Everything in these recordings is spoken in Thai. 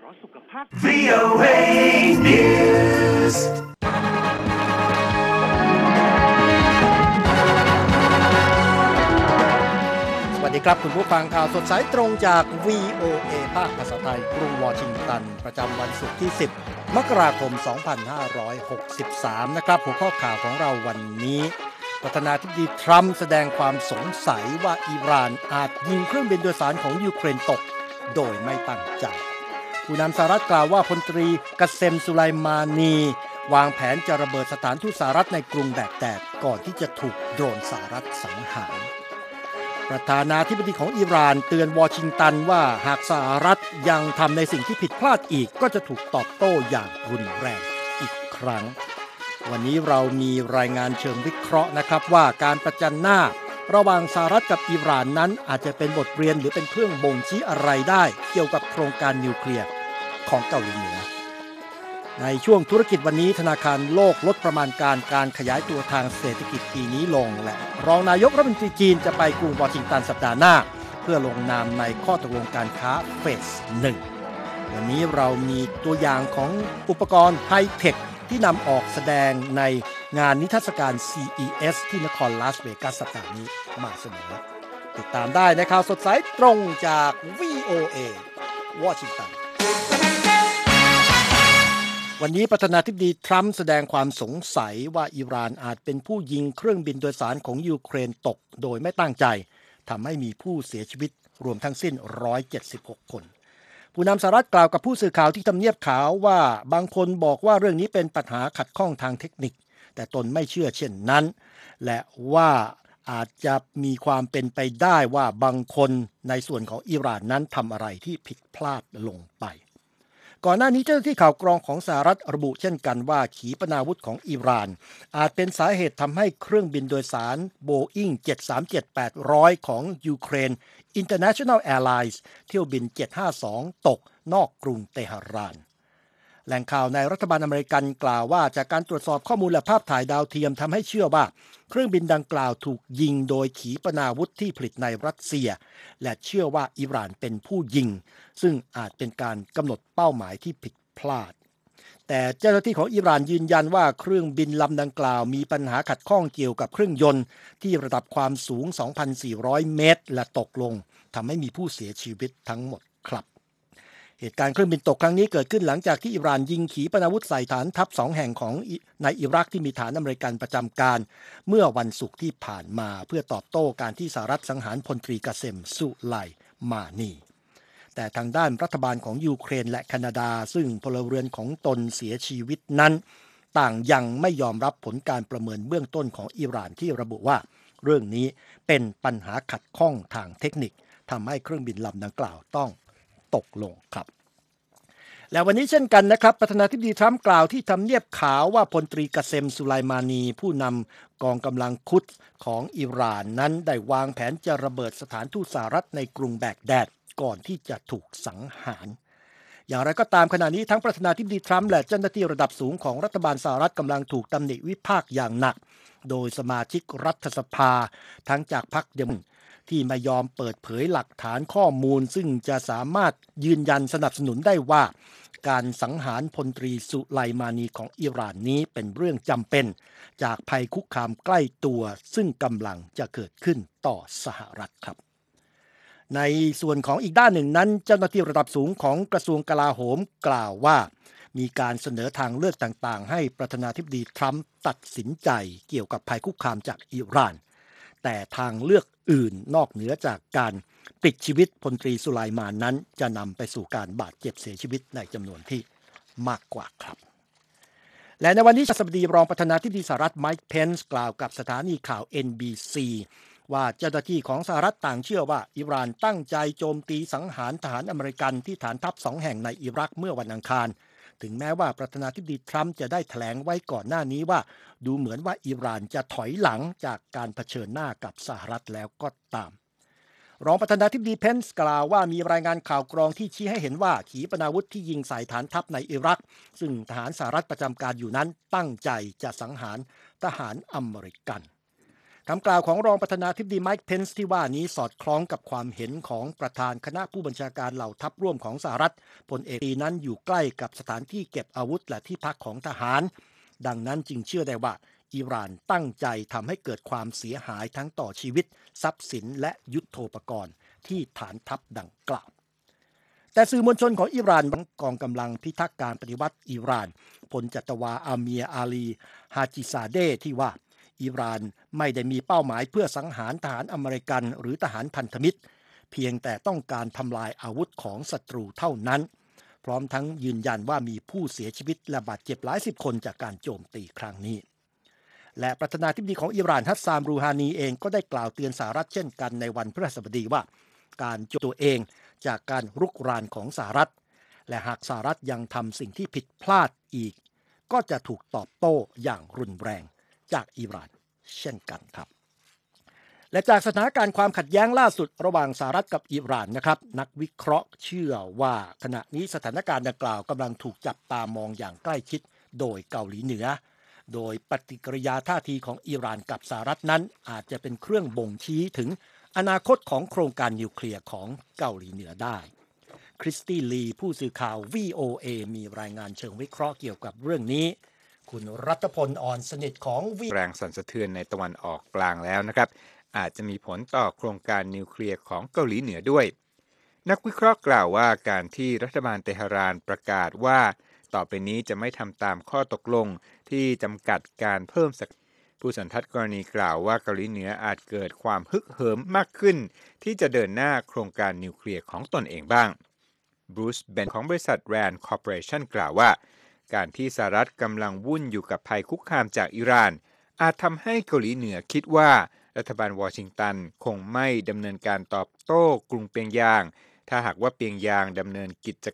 สุขภาพ VOA News สวัสดีครับคุณผู้ฟังข่าวสดสายตรงจาก VOA ภาคภาษาไทยกรุงวอชิงตันประจำวันศุกร์ที่10มกราคม2563นะครับหัวข้อข่าวของเราวันนี้ประธานาธิบดีทรัมป์แสดงความสงสัยว่าอิหร่านอาจยิงเครื่องบินโดยสารของยูเครนตกโดยไม่ตั้งใจผู้นำสหรัฐกล่าวว่าพลตรีกเซมสุไลมานีวางแผนจะระเบิดสถานทูตสหรัฐในกรุงแบกแดดก่อนที่จะถูกโดรนสหรัฐสังหารประธานาธิบดีของอิหร่านเตือนวอชิงตันว่าหากสหรัฐยังทำในสิ่งที่ผิดพลาดอีกก็จะถูกตอบโต้อย่างรุนแรงอีกครั้งวันนี้เรามีรายงานเชิงวิเคราะห์นะครับว่าการประจันหน้าระหว่างสหรัฐกับอิหร่านนั้นอาจจะเป็นบทเรียนหรือเป็นเครื่องบ่งชี้อะไรได้เกี่ยวกับโครงการนิวเคลียร์ของเกาหลีเหนือในช่วงธุรกิจวันนี้ธนาคารโลกลดประมาณการขยายตัวทางเศรษฐกิจปีนี้ลงและรองนายกรัฐมนตรีจีนจะไปกรุงวอชิงตันสัปดาห์หน้าเพื่อลงนามในข้อตกลงการค้าเฟส1วันนี้เรามีตัวอย่างของอุปกรณ์ไฮเทคที่นำออกแสดงในงานนิทรรศการ CES ที่นครลาสเวกัสสัปดาห์นี้มาเสนอติดตามได้ในข่าวสดสายตรงจาก VOA วอชิงตันวันนี้ประธานาธิบดีทรัมป์แสดงความสงสัยว่าอิหร่านอาจเป็นผู้ยิงเครื่องบินโดยสารของยูเครนตกโดยไม่ตั้งใจทำให้มีผู้เสียชีวิตรวมทั้งสิ้น176คนผู้นำสหรัฐกล่าวกับผู้สื่อข่าวที่ทำเนียบขาวว่าบางคนบอกว่าเรื่องนี้เป็นปัญหาขัดข้องทางเทคนิคแต่ตนไม่เชื่อเช่นนั้นและว่าอาจจะมีความเป็นไปได้ว่าบางคนในส่วนของอิหร่านนั้นทำอะไรที่ผิดพลาดลงไปก่อนหน้านี้เจ้าหน้าที่ข่าวกรองของสหรัฐระบุเช่นกันว่าขีปนาวุธของอิหร่านอาจเป็นสาเหตุทำให้เครื่องบินโดยสารโบอิ้ง737-800ของยูเครน International Airlines เที่ยวบิน752ตกนอกกรุงเตหะรานแหล่งข่าวในรัฐบาลอเมริกันกล่าวว่าจากการตรวจสอบข้อมูลและภาพถ่ายดาวเทียมทำให้เชื่อว่าเครื่องบินดังกล่าวถูกยิงโดยขีปนาวุธที่ผลิตในรัสเซียและเชื่อว่าอิหร่านเป็นผู้ยิงซึ่งอาจเป็นการกำหนดเป้าหมายที่ผิดพลาดแต่เจ้าหน้าที่ของอิหร่านยืนยันว่าเครื่องบินลำดังกล่าวมีปัญหาขัดข้องเกี่ยวกับเครื่องยนต์ที่ระดับความสูง 2,400 เมตรและตกลงทำให้มีผู้เสียชีวิตทั้งหมดครับเหตุการณ์เครื่องบินตกครั้งนี้เกิดขึ้นหลังจากที่อิหร่านยิงขีปนาวุธใส่ฐานทัพ2แห่งของในอิรักที่มีฐานอเมริกันประจำการเมื่อวันศุกร์ที่ผ่านมาเพื่อตอบโต้การที่สหรัฐสังหารพลตรีกเซมสุไลมานีแต่ทางด้านรัฐบาลของยูเครนและแคนาดาซึ่งพลเรือนของตนเสียชีวิตนั้นต่างยังไม่ยอมรับผลการประเมินเบื้องต้นของอิหร่านที่ระบุว่าเรื่องนี้เป็นปัญหาขัดข้องทางเทคนิคทำให้เครื่องบินลำดังกล่าวต้องตกลงครับและวันนี้เช่นกันนะครับประธานาธิบดีทรัมป์กล่าวที่ทำเนียบขาวว่าพลตรีกเซมสุไลมานีผู้นำกองกำลังคุดของอิหร่านนั้นได้วางแผนจะระเบิดสถานทูตสหรัฐในกรุงแบกแดดก่อนที่จะถูกสังหารอย่างไรก็ตามขณะนี้ทั้งประธานาธิบดีทรัมป์และเจ้าหน้าที่ระดับสูงของรัฐบาลสหรัฐกำลังถูกตำหนิวิพากษ์อย่างหนักโดยสมาชิกรัฐสภาทั้งจากพรรคเดโมแครตที่ไม่ยอมเปิดเผยหลักฐานข้อมูลซึ่งจะสามารถยืนยันสนับสนุนได้ว่าการสังหารพลตรีสุไลมานีของอิหร่านนี้เป็นเรื่องจำเป็นจากภัยคุกคามใกล้ตัวซึ่งกำลังจะเกิดขึ้นต่อสหรัฐครับในส่วนของอีกด้านหนึ่งนั้นเจ้าหน้าที่ระดับสูงของกระทรวงกลาโหมกล่าวว่ามีการเสนอทางเลือกต่างๆให้ประธานาธิบดีทรัมป์ตัดสินใจเกี่ยวกับภัยคุกคามจากอิหร่านแต่ทางเลือกอื่นนอกเหนือจากการปลิดชีวิตพลตรีสุไลมานนั้นจะนำไปสู่การบาดเจ็บเสียชีวิตในจำนวนที่มากกว่าครับและในวันนี้สบดีรองประธานาธิบดีสหรัฐไมค์เพนซ์กล่าวกับสถานีข่าว NBC ว่าเจ้าหน้าที่ของสหรัฐต่างเชื่อว่าอิหร่านตั้งใจโจมตีสังหารทหารอเมริกันที่ฐานทัพ2แห่งในอิรักเมื่อวันอังคารถึงแม้ว่าประธานาธิบดีทรัมป์จะได้แถลงไว้ก่อนหน้านี้ว่าดูเหมือนว่าอิหร่านจะถอยหลังจากการเผชิญหน้ากับสหรัฐแล้วก็ตามรองประธานาธิบดีเพนซ์กล่าวว่ามีรายงานข่าวกรองที่ชี้ให้เห็นว่าขีปนาวุธที่ยิงใส่ฐานทัพในอิรักซึ่งทหารสหรัฐประจำการอยู่นั้นตั้งใจจะสังหารทหารอเมริกันคำกล่าวของรองประธานาธิบดีไมค์เพนซ์ที่ว่านี้สอดคล้องกับความเห็นของประธานคณะผู้บัญชาการเหล่าทัพร่วมของสหรัฐพลเอกนั้นอยู่ใกล้กับสถานที่เก็บอาวุธและที่พักของทหารดังนั้นจึงเชื่อได้ว่าอิหร่านตั้งใจทำให้เกิดความเสียหายทั้งต่อชีวิตทรัพย์สินและยุทโธปกรณ์ที่ฐานทัพดังกล่าวแต่สื่อมวลชนของอิหร่านกองกำลังพิทักษ์การปฏิวัติอิหร่านพลจัตวาอาเมียอาลีฮาจิซาเดที่ว่าอิหร่านไม่ได้มีเป้าหมายเพื่อสังหารทหารอเมริกันหรือทหารพันธมิตรเพียงแต่ต้องการทำลายอาวุธของศัตรูเท่านั้นพร้อมทั้งยืนยันว่ามีผู้เสียชีวิตและบาดเจ็บหลายสิบคนจากการโจมตีครั้งนี้และประธานาธิบดีของอิหร่านฮัสซานรูฮานีเองก็ได้กล่าวเตือนสหรัฐเช่นกันในวันพฤหัสบดีว่าการโจมตีตัวเองจากการรุกรานของสหรัฐและหากสหรัฐยังทำสิ่งที่ผิดพลาดอีกก็จะถูกตอบโต้อย่างรุนแรงจากอิหร่านเช่นกันครับและจากสถานการณ์ความขัดแย้งล่าสุดระหว่างสหรัฐกับอิหร่านนะครับนักวิเคราะห์เชื่อว่าขณะนี้สถานการณ์ดังกล่าวกำลังถูกจับตามองอย่างใกล้ชิดโดยเกาหลีเหนือโดยปฏิกิริยาท่าทีของอิหร่านกับสหรัฐนั้นอาจจะเป็นเครื่องบ่งชี้ถึงอนาคตของโครงการนิวเคลียร์ของเกาหลีเหนือได้คริสตี้ลีผู้สื่อข่าว VOA มีรายงานเชิงวิเคราะห์เกี่ยวกับเรื่องนี้คุณรัตพลอ่อนสนิทของแรงสั่นสะเทือนในตะวันออกกลางแล้วนะครับอาจจะมีผลต่อโครงการนิวเคลียร์ของเกาหลีเหนือด้วยนักวิเคราะห์กล่าวว่าการที่รัฐบาลเตหะรานประกาศว่าต่อไปนี้จะไม่ทำตามข้อตกลงที่จำกัดการเพิ่มผู้สันทัดกรณีกล่าวว่าเกาหลีเหนืออาจเกิดความฮึกเหิมมากขึ้นที่จะเดินหน้าโครงการนิวเคลียร์ของตนเองบ้างบรูซเบนของบริษัท RAND Corporation กล่าวว่าการที่สหรัฐกำลังวุ่นอยู่กับภัยคุกคามจากอิหร่านอาจทำให้เกาหลีเหนือคิดว่ารัฐบาลวอชิงตันคงไม่ดำเนินการตอบโต้กรุงเปียงยางถ้าหากว่าเปียงยางดำเนิน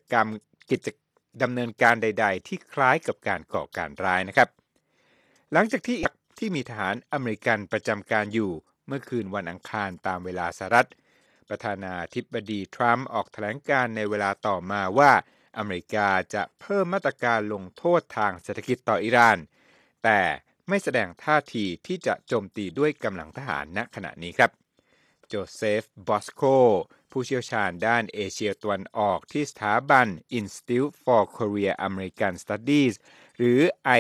การใดๆที่คล้ายกับการก่อการร้ายนะครับหลังจากที่มีทหารอเมริกันประจำการอยู่เมื่อคืนวันอังคารตามเวลาสหรัฐประธานาธิบดีทรัมป์ออกแถลงการในเวลาต่อมาว่าอเมริกาจะเพิ่มมาตรการลงโทษทางเศรษฐกิจต่ออิหร่านแต่ไม่แสดงท่าทีที่จะโจมตีด้วยกำลังทหารณขณะนี้ครับโจเซฟบอสโกผู้เชี่ยวชาญด้านเอเชียตะวันออกที่สถาบัน Institute for Korea American Studies หรือ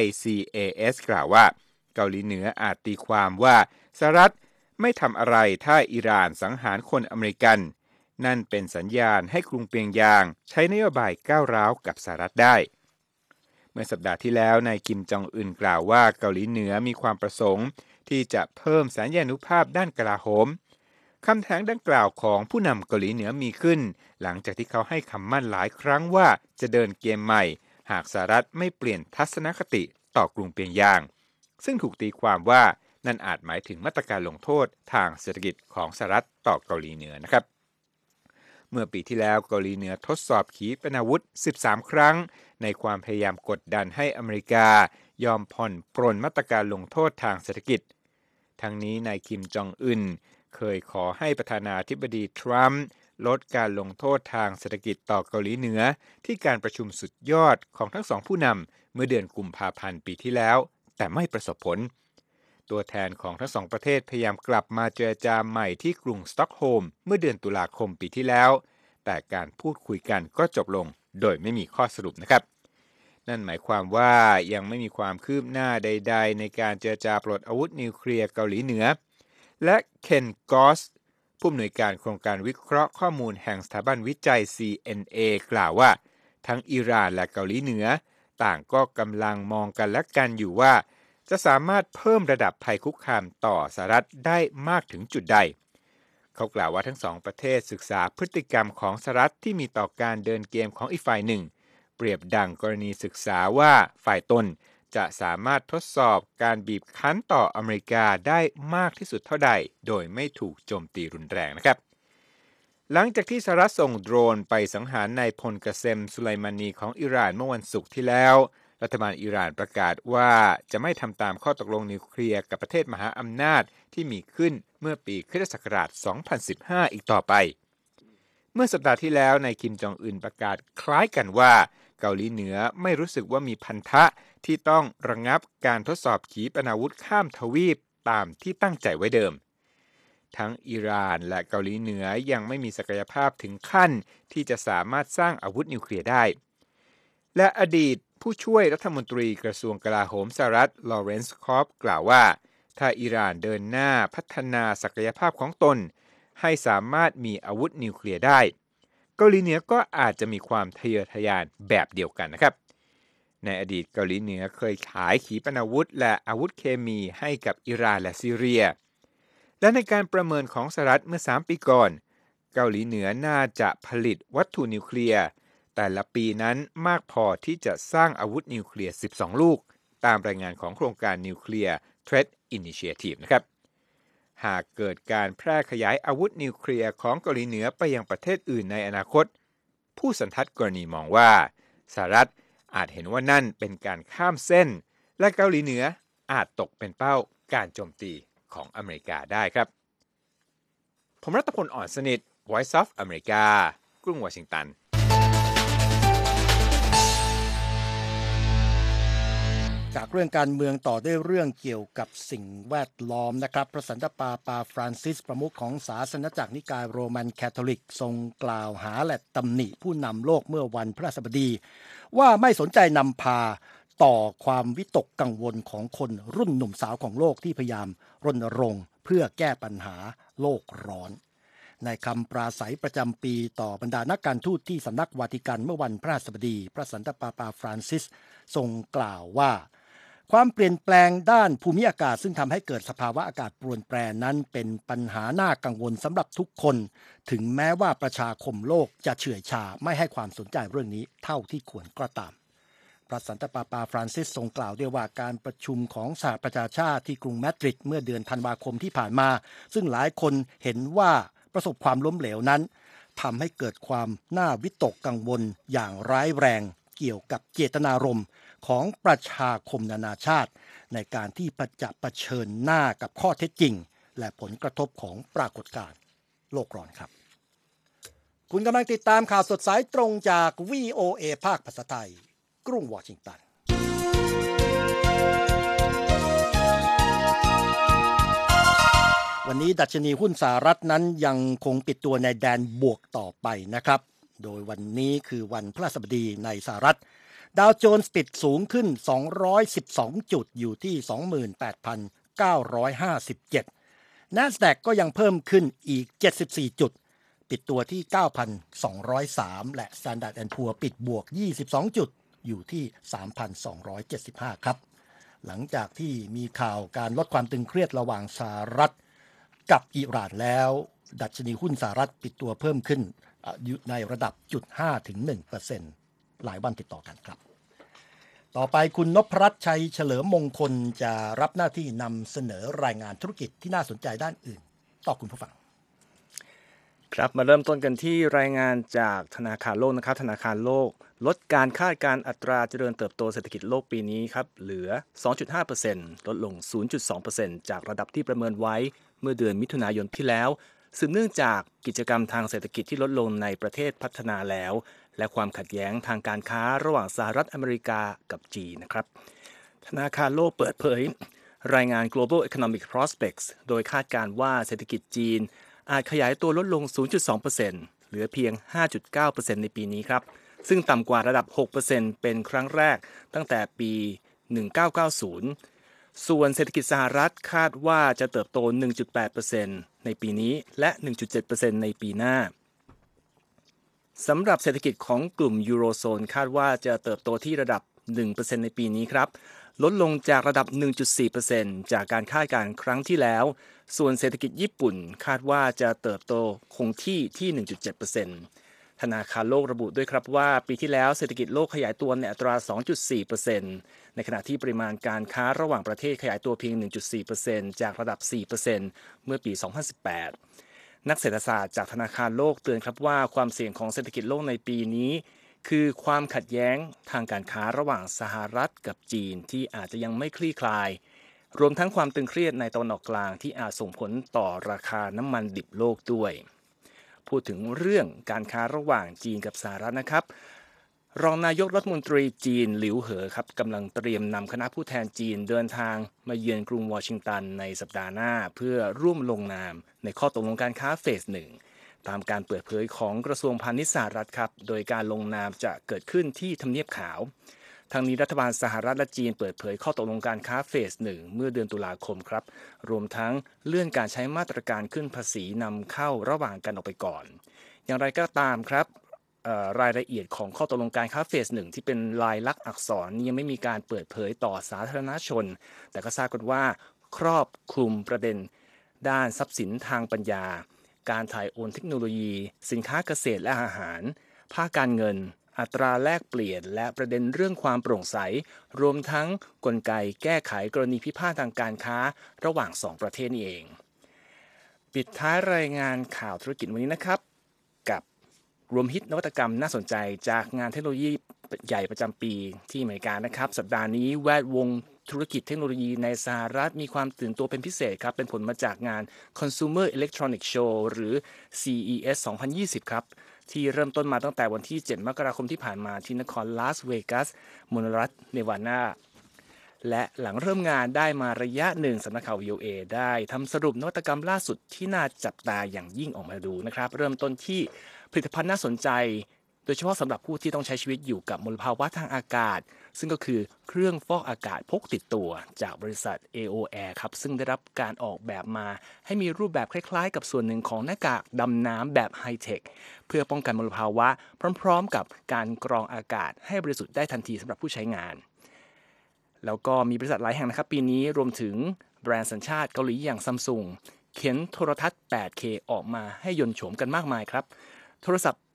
ICAS กล่าวว่าเกาหลีเหนืออาจตีความว่าสหรัฐไม่ทำอะไรถ้าอิหร่านสังหารคนอเมริกันนั่นเป็นสัญญาณให้กรุงเปียงยางใช้นโยบายก้าวร้าวกับสหรัฐได้เมื่อสัปดาห์ที่แล้วนายคิมจองอึนกล่าวว่าเกาหลีเหนือมีความประสงค์ที่จะเพิ่มสัญญานุภาพด้านกลาโหมคำแถลงดังกล่าวของผู้นำเกาหลีเหนือมีขึ้นหลังจากที่เขาให้คำมั่นหลายครั้งว่าจะเดินเกมใหม่หากสหรัฐไม่เปลี่ยนทัศนคติต่อกรุงเปียงยางซึ่งถูกตีความว่านั่นอาจหมายถึงมาตรการลงโทษทางเศรษฐกิจของสหรัฐต่อเกาหลีเหนือนะครับเมื่อปีที่แล้วเกาหลีเหนือทดสอบขีปนาวุธ13ครั้งในความพยายามกดดันให้อเมริกายอมผ่อนปรนมาตรการลงโทษทางเศรษฐกิจทั้งนี้นายคิมจองอึนเคยขอให้ประธานาธิบดีทรัมป์ลดการลงโทษทางเศรษฐกิจต่อเกาหลีเหนือที่การประชุมสุดยอดของทั้งสองผู้นำเมื่อเดือนกุมภาพันธ์ปีที่แล้วแต่ไม่ประสบผลตัวแทนของทั้งสองประเทศพยายามกลับมาเจรจาใหม่ที่กรุงสต็อกโฮล์มเมื่อเดือนตุลาคมปีที่แล้วแต่การพูดคุยกันก็จบลงโดยไม่มีข้อสรุปนะครับนั่นหมายความว่ายังไม่มีความคืบหน้าใดๆในการเจรจาปลดอาวุธนิวเคลียร์เกาหลีเหนือและเคนกอสผู้อำนวยการโครงการวิเคราะห์ข้อมูลแห่งสถาบันวิจัย CNA กล่าวว่าทั้งอิหร่านและเกาหลีเหนือต่างก็กำลังมองกันและกันอยู่ว่าจะสามารถเพิ่มระดับภัยคุกคามต่อสหรัฐได้มากถึงจุดใดเขากล่าวว่าทั้งสองประเทศศึกษาพฤติกรรมของสหรัฐที่มีต่อการเดินเกมของอีกฝ่ายหนึ่งเปรียบดังกรณีศึกษาว่าฝ่ายตนจะสามารถทดสอบการบีบคั้นต่ออเมริกาได้มากที่สุดเท่าใดโดยไม่ถูกโจมตีรุนแรงนะครับหลังจากที่สหรัฐส่งโดรนไปสังหารนายพลกาเซมสุไลมานีของอิหร่านเมื่อวันศุกร์ที่แล้วรัฐบาลอิหร่านประกาศว่าจะไม่ทำตามข้อตกลงนิวเคลียร์กับประเทศมหาอำนาจที่มีขึ้นเมื่อปีค.ศ. 2015อีกต่อไปเมื่อสัปดาห์ที่แล้วนายคิมจองอึนประกาศคล้ายกันว่าเกาหลีเหนือไม่รู้สึกว่ามีพันธะที่ต้องระงับการทดสอบขีปนาวุธข้ามทวีปตามที่ตั้งใจไว้เดิมทั้งอิหร่านและเกาหลีเหนือยังไม่มีศักยภาพถึงขั้นที่จะสามารถสร้างอาวุธนิวเคลียร์ได้และอดีตผู้ช่วยรัฐมนตรีกระทรวงกลาโหมสหรัฐลอเรนซ์คอปกล่าวว่าถ้าอิหร่านเดินหน้าพัฒนาศักยภาพของตนให้สามารถมีอาวุธนิวเคลียร์ได้เกาหลีเหนือก็อาจจะมีความทะเยอทะยานแบบเดียวกันนะครับในอดีตเกาหลีเหนือเคยขายขีปนาวุธและอาวุธเคมีให้กับอิหร่านและซีเรียและในการประเมินของสหรัฐเมื่อ3ปีก่อนเกาหลีเหนือน่าจะผลิตวัตถุนิวเคลียร์แต่ละปีนั้นมากพอที่จะสร้างอาวุธนิวเคลียร์12ลูกตามรายงานของโครงการนิวเคลียร์ Threat Initiative นะครับหากเกิดการแพร่ขยายอาวุธนิวเคลียร์ของเกาหลีเหนือไปยังประเทศอื่นในอนาคตผู้สันทัดกรณีมองว่าสหรัฐอาจเห็นว่านั่นเป็นการข้ามเส้นและเกาหลีเหนืออาจตกเป็นเป้าการโจมตีของอเมริกาได้ครับผมรัตพล อ่อนสนิท Voice of America กรุงวอชิงตันจากเรื่องการเมืองต่อด้วยเรื่องเกี่ยวกับสิ่งแวดล้อมนะครับพระสันตะปาปาฟรานซิสประมุขของศาสนจักรนิกายโรมันคาทอลิกทรงกล่าวหาและตำหนิผู้นำโลกเมื่อวันพฤหัสบดีว่าไม่สนใจนำพาต่อความวิตกกังวลของคนรุ่นหนุ่มสาวของโลกที่พยายามรณรงค์เพื่อแก้ปัญหาโลกร้อนในคำปราศัยประจำปีต่อบรรดานักการทูตที่สำนักวาติกันเมื่อวันพฤหัสบดีพระสันตะปาปาฟรานซิสทรงกล่าวว่าความเปลี่ยนแปลงด้านภูมิอากาศซึ่งทำให้เกิดสภาวะอากาศปรวนแปรนั้นเป็นปัญหาน่ากังวลสำหรับทุกคนถึงแม้ว่าประชาคมโลกจะเฉื่อยชาไม่ให้ความสนใจเรื่องนี้เท่าที่ควรก็ตามพระสันตะปาปาฟรานซิสทรงกล่าวด้วยว่าการประชุมของสหประชาชาติที่กรุงมาดริดเมื่อเดือนธันวาคมที่ผ่านมาซึ่งหลายคนเห็นว่าประสบความล้มเหลวนั้นทำให้เกิดความน่าวิตกกังวลอย่างร้ายแรงเกี่ยวกับเจตนารมณ์ของประชาคมนานาชาติในการที่จะเผชิญหน้ากับข้อเท็จจริงและผลกระทบของปรากฏการณ์โลกร้อนครับคุณกำลังติดตามข่าวสดสายตรงจาก VOA ภาคภาษาไทยกรุงวอชิงตันวันนี้ดัชนีหุ้นสหรัฐนั้นยังคงปิดตัวในแดนบวกต่อไปนะครับโดยวันนี้คือวันพฤหัสบดีในสหรัฐดาวโจนส์ปิดสูงขึ้น212จุดอยู่ที่ 28,957 NASDAQ ก็ยังเพิ่มขึ้นอีก74จุดปิดตัวที่ 9,203 และ Standard & Poor's ปิดบวก22จุดอยู่ที่ 3,275 ครับหลังจากที่มีข่าวการลดความตึงเครียดระหว่างสหรัฐกับอิหร่านแล้วดัชนีหุ้นสหรัฐปิดตัวเพิ่มขึ้นอยู่ในระดับ 0.5 ถึง 1% หลายวันติดต่อกันครับต่อไปคุณนพรัตน์ชัยเฉลิมมงคลจะรับหน้าที่นำเสนอรายงานธุรกิจที่น่าสนใจด้านอื่นต่อคุณผู้ฟังครับมาเริ่มต้นกันที่รายงานจากธนาคารโลกนะครับธนาคารโลกลดการคาดการณ์อัตราเจริญเติบโตเศรษฐกิจโลกปีนี้ครับเหลือ 2.5% ลดลง 0.2% จากระดับที่ประเมินไว้เมื่อเดือนมิถุนายนที่แล้วสืบเนื่องจากกิจกรรมทางเศรษฐกิจที่ลดลงในประเทศพัฒนาแล้วและความขัดแย้งทางการค้าระหว่างสหรัฐอเมริกากับจีนนะครับธนาคารโลกเปิดเผยรายงาน Global Economic Prospects โดยคาดการณ์ว่าเศรษฐกิจจีนอาจขยายตัวลดลง 0.2% เหลือเพียง 5.9% ในปีนี้ครับซึ่งต่ำกว่าระดับ 6% เป็นครั้งแรกตั้งแต่ปี 1990 ส่วนเศรษฐกิจสหรัฐคาดว่าจะเติบโต 1.8% ในปีนี้และ 1.7% ในปีหน้าสำหรับเศรษฐกิจของกลุ่มยูโรโซนคาดว่าจะเติบโตที่ระดับ 1% ในปีนี้ครับลดลงจากระดับ 1.4% จากการคาดการณ์ครั้งที่แล้วส่วนเศรษฐกิจญี่ปุ่นคาดว่าจะเติบโตคงที่ 1.7% ธนาคารโลกระบุด้วยครับว่าปีที่แล้วเศรษฐกิจโลกขยายตัวในอัตรา 2.4% ในขณะที่ปริมาณการค้าระหว่างประเทศขยายตัวเพียง 1.4% จากระดับ 4% เมื่อปี 2018 นักเศรษฐศาสตร์จากธนาคารโลกเตือนครับว่าความเสี่ยงของเศรษฐกิจโลกในปีนี้คือความขัดแย้งทางการค้าระหว่างสหรัฐกับจีนที่อาจจะยังไม่คลี่คลายรวมทั้งความตึงเครียดในตะวันออกกลางที่อาจส่งผลต่อราคาน้ำมันดิบโลกด้วยพูดถึงเรื่องการค้าระหว่างจีนกับสหรัฐนะครับรองนายกรัฐมนตรีจีนหลิวเหอครับกำลังเตรียมนำคณะผู้แทนจีนเดินทางมาเยือนกรุงวอชิงตันในสัปดาห์หน้าเพื่อร่วมลงนามในข้อตกลงการค้าเฟส 1ตามการเปิดเผยของกระทรวงพาณิชย์สหรัฐครับโดยการลงนามจะเกิดขึ้นที่ทำเนียบขาวทางนี้รัฐบาลสหรัฐและจีนเปิดเผยข้อตกลงการค้าเฟส 1เมื่อเดือนตุลาคมครับรวมทั้งเลื่อนการใช้มาตรการขึ้นภาษีนำเข้าระหว่างกันออกไปก่อนอย่างไรก็ตามครับรายละเอียดของข้อตกลงการค้าเฟส 1ที่เป็นลายลักษณ์อักษรยังไม่มีการเปิดเผยต่อสาธารณชนแต่ก็ทราบกันว่าครอบคลุมประเด็นด้านทรัพย์สินทางปัญญาการถ่ายโอนเทคโนโลยีสินค้าเกษตรและอาหารภาคการเงินอัตราแลกเปลี่ยนและประเด็นเรื่องความโปร่งใสรวมทั้งกลไกแก้ไขกรณีพิพาททางการค้าระหว่าง2ประเทศนี้เองปิดท้ายรายงานข่าวธุรกิจวันนี้นะครับกับรวมฮิตนวัตกรรมน่าสนใจจากงานเทคโนโลยีใหญ่ประจำปีที่อเมริกานะครับสัปดาห์นี้แวดวงธุรกิจเทคโนโลยีในสหรัฐมีความตื่นตัวเป็นพิเศษครับเป็นผลมาจากงาน Consumer Electronics Show หรือ CES 2020 ครับที่เริ่มต้นมาตั้งแต่วันที่ 7 มกราคมที่ผ่านมาที่นครลาสเวกัสมณฑลรัฐเนวาดาและหลังเริ่มงานได้มาระยะหนึ่งสำนักข่าว VOA ได้ทำสรุปนวัตกรรมล่าสุดที่น่าจับตาอย่างยิ่งออกมาดูนะครับเริ่มต้นที่ผลิตภัณฑ์น่าสนใจโดยเฉพาะสำหรับผู้ที่ต้องใช้ชีวิตอยู่กับมลภาวะทางอากาศซึ่งก็คือเครื่องฟอกอากาศพกติดตัวจากบริษัท AO Air ครับซึ่งได้รับการออกแบบมาให้มีรูปแบบคล้ายๆกับส่วนหนึ่งของหน้ากากดำน้ำแบบไฮเทคเพื่อป้องกันมลภาวะพร้อมๆกับการกรองอากาศให้บริสุทธิ์ได้ทันทีสำหรับผู้ใช้งานแล้วก็มีบริษัทหลายแห่งนะครับปีนี้รวมถึงแบรนด์สัญชาติเกาหลีอย่างซัมซุงเข็นโทรทัศน์ 8K ออกมาให้ยนต์โฉมกันมากมายครับโทรทัศน์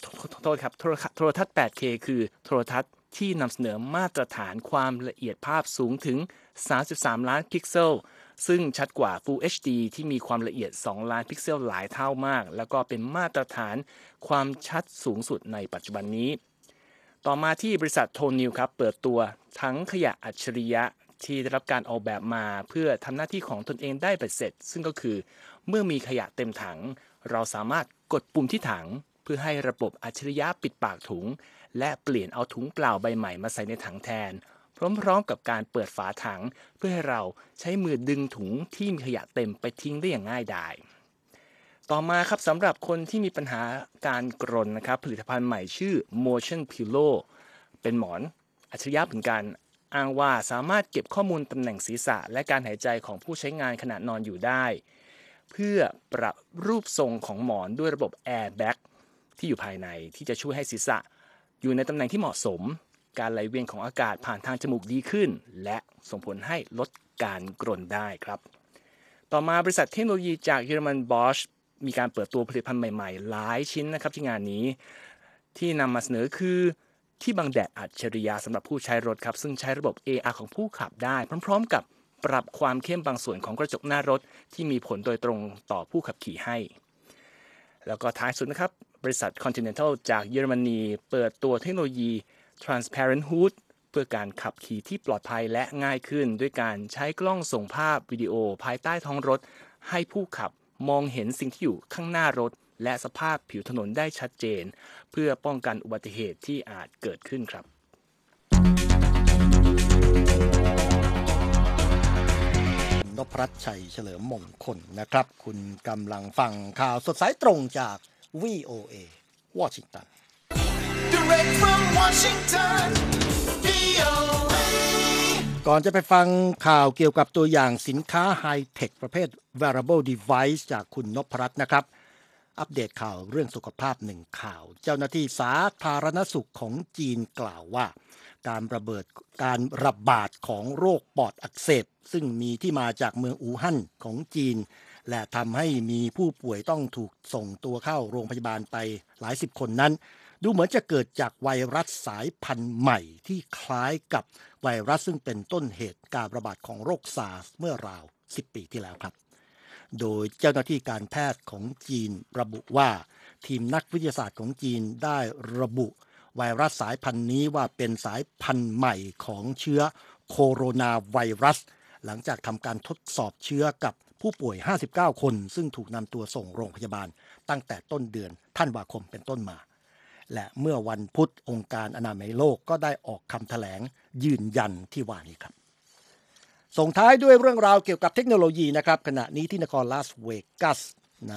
8K คือโทรทัศน์ที่นำเสนอมาตรฐานความละเอียดภาพสูงถึง 33 ล้านพิกเซลซึ่งชัดกว่า Full HD ที่มีความละเอียด 2 ล้านพิกเซลหลายเท่ามากแล้วก็เป็นมาตรฐานความชัดสูงสุดในปัจจุบันนี้ต่อมาที่บริษัทโทนิวครับเปิดตัวถังขยะอัจฉริยะที่ได้รับการออกแบบมาเพื่อทำหน้าที่ของตนเองได้เบ็ดเสร็จซึ่งก็คือเมื่อมีขยะเต็มถังเราสามารถกดปุ่มที่ถังเพื่อให้ระบบอัจฉริยะปิดปากถุงและเปลี่ยนเอาถุงเปล่าใบใหม่มาใส่ในถังแทนพร้อมๆกับการเปิดฝาถังเพื่อให้เราใช้มือดึงถุงที่มีขยะเต็มไปทิ้งได้อย่างง่ายดายต่อมาครับสำหรับคนที่มีปัญหาการกรนนะครับผลิตภัณฑ์ใหม่ชื่อ Motion Pillow เป็นหมอนอัจฉริยะเหมือนกันอ้างว่าสามารถเก็บข้อมูลตำแหน่งศีรษะและการหายใจของผู้ใช้งานขณะนอนอยู่ได้เพื่อปรับรูปทรงของหมอนด้วยระบบ Airbag ที่อยู่ภายในที่จะช่วยให้ศีรษะอยู่ในตำแหน่งที่เหมาะสมการไหลเวียนของอากาศผ่านทางจมูกดีขึ้นและส่งผลให้ลดการกรนได้ครับต่อมาบริษัทเทคโนโลยีจากเยอรมัน Bosch มีการเปิดตัวผลิตภัณฑ์ใหม่ๆหลายชิ้นนะครับที่งานนี้ที่นำมาเสนอคือที่บังแดดอัจฉริยะสำหรับผู้ใช้รถครับซึ่งใช้ระบบ AR ของผู้ขับได้พร้อมๆกับปรับความเข้มบางส่วนของกระจกหน้ารถที่มีผลโดยตรงต่อผู้ขับขี่ให้แล้วก็ท้ายสุดนะครับบริษัท Continental จากเยอรมนีเปิดตัวเทคโนโลยี Transparent Hood เพื่อการขับขี่ที่ปลอดภัยและง่ายขึ้นด้วยการใช้กล้องส่งภาพวิดีโอภายใต้ท้องรถให้ผู้ขับมองเห็นสิ่งที่อยู่ข้างหน้ารถและสภาพผิวถนนได้ชัดเจนเพื่อป้องกันอุบัติเหตุที่อาจเกิดขึ้นครับนพรัตน์ชัยเฉลิมมงคลนะครับคุณกำลังฟังข่าวสดสายตรงจาก VOA วอชิงตัน Direct from Washington, VOA. ก่อนจะไปฟังข่าวเกี่ยวกับตัวอย่างสินค้าไฮเทคประเภท wearable device จากคุณนพรัตน์นะครับอัปเดตข่าวเรื่องสุขภาพหนึ่งข่าวเจ้าหน้าที่สาธารณสุขของจีนกล่าวว่าการระบาดของโรคปอดอักเสบซึ่งมีที่มาจากเมืองอู่ฮั่นของจีนและทำให้มีผู้ป่วยต้องถูกส่งตัวเข้าโรงพยาบาลไปหลายสิบคนนั้นดูเหมือนจะเกิดจากไวรัสสายพันธุ์ใหม่ที่คล้ายกับไวรัสซึ่งเป็นต้นเหตุการระบาดของโรคซาร์สเมื่อราว10 ปีที่แล้วครับโดยเจ้าหน้าที่การแพทย์ของจีนระบุว่าทีมนักวิทยาศาสตร์ของจีนได้ระบุไวรัสสายพันธุ์นี้ว่าเป็นสายพันธุ์ใหม่ของเชื้อโคโรนาไวรัสหลังจากทำการทดสอบเชื้อกับผู้ป่วย59 คนซึ่งถูกนำตัวส่งโรงพยาบาลตั้งแต่ต้นเดือนธันวาคมเป็นต้นมาและเมื่อวันพุธองค์การอนามัยโลกก็ได้ออกคำแถลงยืนยันที่ว่านี้ครับส่งท้ายด้วยเรื่องราวเกี่ยวกับเทคโนโลยีนะครับขณะนี้ที่นครลาสเวกัสใน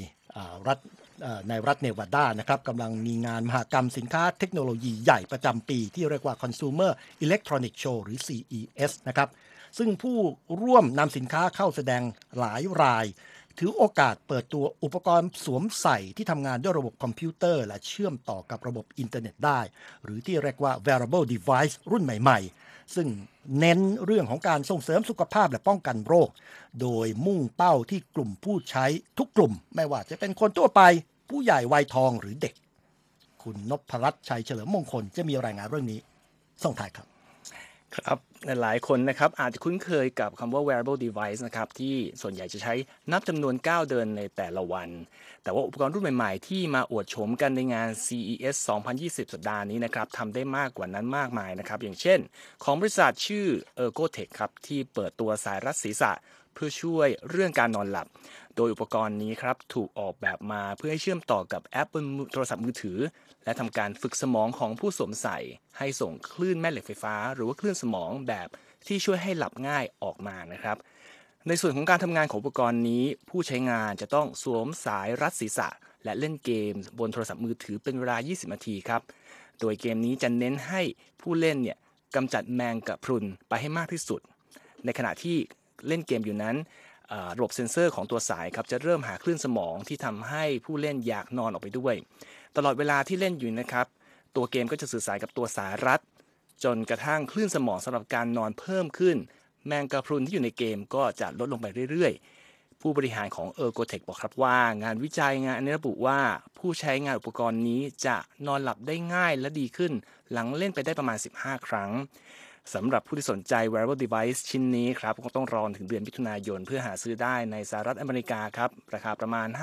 รัฐเนวาดานะครับกำลังมีงานมหกรรมสินค้าเทคโนโลยีใหญ่ประจำปีที่เรียกว่า Consumer Electronic Show หรือ CES นะครับซึ่งผู้ร่วมนำสินค้าเข้าแสดงหลายรายถือโอกาสเปิดตัวอุปกรณ์สวมใส่ที่ทำงานด้วยระบบคอมพิวเตอร์และเชื่อมต่อกับระบบอินเทอร์เน็ตได้หรือที่เรียกว่า wearable device รุ่นใหม่ๆซึ่งเน้นเรื่องของการส่งเสริมสุขภาพและป้องกันโรคโดยมุ่งเป้าที่กลุ่มผู้ใช้ทุกกลุ่มไม่ว่าจะเป็นคนทั่วไปผู้ใหญ่วัยทองหรือเด็กคุณนพรัตน์ชัยเฉลิมมงคลจะมีรายงานเรื่องนี้ส่งท้ายครับครับหลายคนนะครับอาจจะคุ้นเคยกับคำว่า wearable device นะครับที่ส่วนใหญ่จะใช้นับจำนวนก้าวเดินในแต่ละวันแต่ว่าอุปกรณ์รุ่นใหม่ๆที่มาอวดโฉมกันในงาน CES 2020 สัปดาห์นี้นะครับทำได้มากกว่านั้นมากมายนะครับอย่างเช่นของบริษัทชื่อ Ergotech ครับที่เปิดตัวสายรัดศีรษะเพื่อช่วยเรื่องการนอนหลับโดยอุปกรณ์นี้ครับถูกออกแบบมาเพื่อให้เชื่อมต่อกับแอปบนโทรศัพท์มือถือและทำการฝึกสมองของผู้สวมใส่ให้ส่งคลื่นแม่เหล็กไฟฟ้าหรือว่าคลื่นสมองแบบที่ช่วยให้หลับง่ายออกมานะครับในส่วนของการทำงานของอุปกรณ์นี้ผู้ใช้งานจะต้องสวมสายรัดศีรษะและเล่นเกมบนโทรศัพท์มือถือเป็นเวลา 20 นาทีครับโดยเกมนี้จะเน้นให้ผู้เล่นเนี่ยกำจัดแมงกะพรุนไปให้มากที่สุดในขณะที่เล่นเกมอยู่นั้นระบบเซ็นเซอร์ของตัวสายครับจะเริ่มหาคลื่นสมองที่ทำให้ผู้เล่นอยากนอนออกไปด้วยตลอดเวลาที่เล่นอยู่นะครับตัวเกมก็จะสื่อสารกับตัวสายรัดจนกระทั่งคลื่นสมองสำหรับการนอนเพิ่มขึ้นแมงกะพรุนที่อยู่ในเกมก็จะลดลงไปเรื่อยๆผู้บริหารของ Ergotech บอกครับว่างานวิจัยงานนี้ระบุว่าผู้ใช้งานอุปกรณ์นี้จะนอนหลับได้ง่ายและดีขึ้นหลังเล่นไปได้ประมาณ15 ครั้งสำหรับผู้ที่สนใจ wearable device ชิ้นนี้ครับก็ต้องรอถึงเดือนมิถุนายนเพื่อหาซื้อได้ในสหรัฐอเมริกาครับราคาประมาณ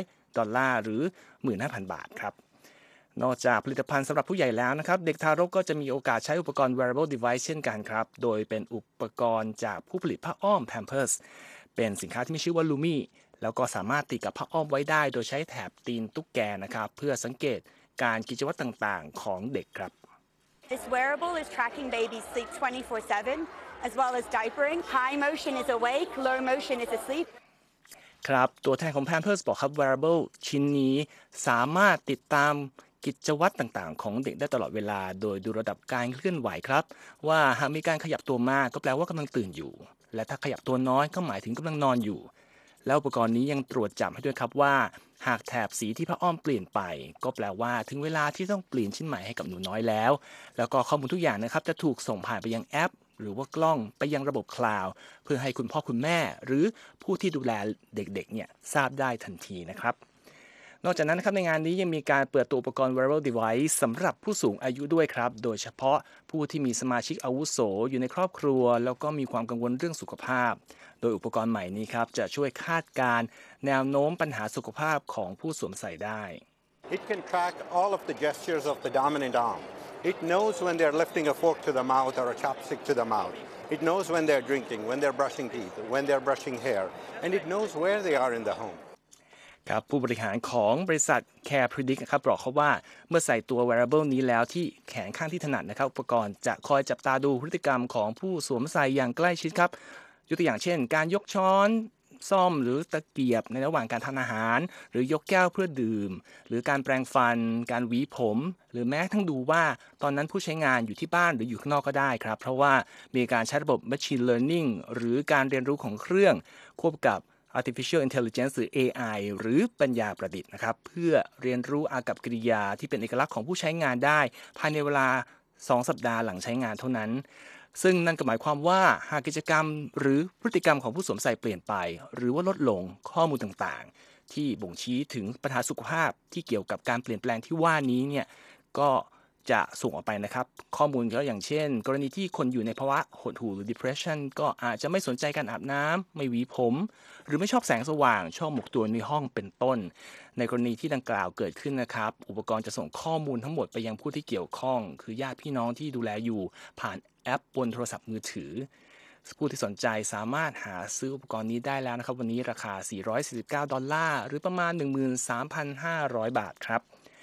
$500หรือ 15,000 บาทครับนอกจากผลิตภัณฑ์สำหรับผู้ใหญ่แล้วนะครับเด็กทารกก็จะมีโอกาสใช้อุปกรณ์ wearable device เช่นกันครับโดยเป็นอุปกรณ์จากผู้ผลิตผ้าอ้อม Pampers เป็นสินค้าที่มีชื่อว่า Lumi แล้วก็สามารถติดกับผ้าอ้อมไว้ได้โดยใช้แถบตีนตุ๊กแกนะครับเพื่อสังเกตการกิจวัตรต่างๆของเด็กครับ This wearable is tracking babies' sleep 24/7, as well as diapering. High motion is awake, low motion is asleep. ครับตัวแทนของ Pampers บอกครับ wearable ชิ้นนี้สามารถติดตามกิจวัตรต่างๆของเด็กได้ตลอดเวลาโดยดูระดับการเคลื่อนไหวครับว่าหากมีการขยับตัวมากก็แปลว่ากำลังตื่นอยู่และถ้าขยับตัวน้อยก็หมายถึงกำลังนอนอยู่แล้วอุปกรณ์นี้ยังตรวจจับให้ด้วยครับว่าหากแถบสีที่ผ้าอ้อมเปลี่ยนไปก็แปลว่าถึงเวลาที่ต้องเปลี่ยนชิ้นใหม่ให้กับหนูน้อยแล้วก็ข้อมูลทุกอย่างนะครับจะถูกส่งผ่านไปยังแอปหรือว่ากล้องไปยังระบบคลาวด์เพื่อให้คุณพ่อคุณแม่หรือผู้ที่ดูแลเด็กๆเนี่ยทราบได้ทันทีนะครับนอกจากนั้นนะครับในงานนี้ยังมีการเปิดตัวอุปกรณ์ wearable device สำหรับผู้สูงอายุด้วยครับโดยเฉพาะผู้ที่มีสมาชิกอาวุโสอยู่ในครอบครัวแล้วก็มีความกังวลเรื่องสุขภาพโดยอุปกรณ์ใหม่นี้ครับจะช่วยคาดการณ์แนวโน้มปัญหาสุขภาพของผู้สวมใส่ได้ It can track all of the gestures of the dominant arm. It knows when they're lifting a fork to the mouth or a chopstick to the mouth. It knows when they're drinking, when they're brushing teeth, when they're brushing hair, and it knows where they are in the home. ครับผู้บริหารของบริษัท Care Predict นะครับบอกเขาว่าเมื่อใส่ตัว wearable นี้แล้วที่แขนข้างที่ถนัดนะครับอุปกรณ์จะคอยจับตาดูพฤติกรรมของผู้สวมใส่อย่างใกล้ชิดครับยกตัวอย่างเช่นการยกช้อนซ่อมหรือตะเกียบในระหว่างการทานอาหารหรือยกแก้วเพื่อดื่มหรือการแปรงฟันการหวีผมหรือแม้ทั้งดูว่าตอนนั้นผู้ใช้งานอยู่ที่บ้านหรืออยู่ข้างนอกก็ได้ครับเพราะว่ามีการใช้ระบบ machine learning หรือการเรียนรู้ของเครื่องควบกับ artificial intelligence หรือ AI หรือปัญญาประดิษฐ์นะครับเพื่อเรียนรู้อากัปกิริยาที่เป็นเอกลักษณ์ของผู้ใช้งานได้ภายในเวลา2 สัปดาห์หลังใช้งานเท่านั้นซึ่งนั่นก็หมายความว่าหากกิจกรรมหรือพฤติกรรมของผู้สวมใส่เปลี่ยนไปหรือว่าลดลงข้อมูลต่างๆที่บ่งชี้ถึงปัญหาสุขภาพที่เกี่ยวกับการเปลี่ยนแปลงที่ว่านี้เนี่ยก็จะส่งออกไปนะครับข้อมูลก็อย่างเช่นกรณีที่คนอยู่ในภาวะหดหู่หรือ depression ก็อาจจะไม่สนใจการอาบน้ำไม่หวีผมหรือไม่ชอบแสงสว่างชอบหมกตัวในห้องเป็นต้นในกรณีที่ดังกล่าวเกิดขึ้นนะครับอุปกรณ์จะส่งข้อมูลทั้งหมดไปยังผู้ที่เกี่ยวข้องคือญาติพี่น้องที่ดูแลอยู่ผ่านแอปบนโทรศัพท์มือถือผู้ที่สนใจสามารถหาซื้ออุปกรณ์นี้ได้แล้วนะครับวันนี้ราคา$449หรือประมาณ 13,500 บาทครับ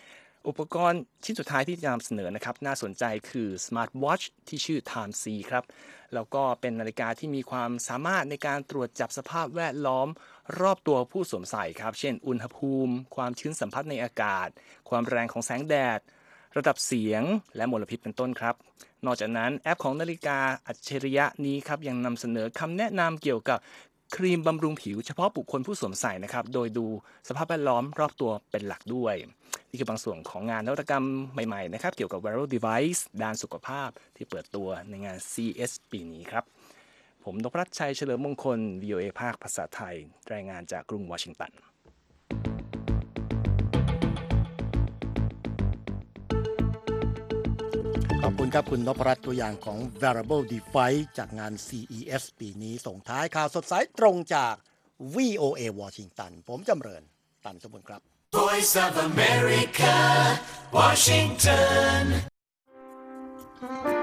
อุปกรณ์ชิ้นสุดท้ายที่จะนำเสนอนะครับน่าสนใจคือ Smart Watch ที่ชื่อ Time C ครับแล้วก็เป็นนาฬิกาที่มีความสามารถในการตรวจจับสภาพแวดล้อมรอบตัวผู้สวมใส่ครับเช่นอุณหภูมิความชื้นสัมผัสในอากาศความแรงของแสงแดดระดับเสียงและมลพิษเป็นต้นครับนอกจากนั้นแอปของนาฬิกาอัจฉริยะนี้ครับยังนำเสนอคำแนะนำเกี่ยวกับครีมบำรุงผิวเฉพาะบุคคลผู้สวมใส่นะครับโดยดูสภาพแวดล้อมรอบตัวเป็นหลักด้วยนี่คือบางส่วนของงานนวัตกรรมใหม่ๆนะครับเกี่ยวกับ wearable device ด้านสุขภาพที่เปิดตัวในงาน CES ปีนี้ครับผมนพรัตน์ชัยเฉลิมมงคล VOA ภาคภาษาไทยรายงานจากกรุงวอชิงตันขอบคุณครับคุณนพรัตน์ตัวอย่างของ wearable device จากงาน CES ปีนี้ส่งท้ายข่าวสดสายตรงจาก VOA วอชิงตันผมจำเริญตันสมบูรณ์ครับ Voice of America, Washington.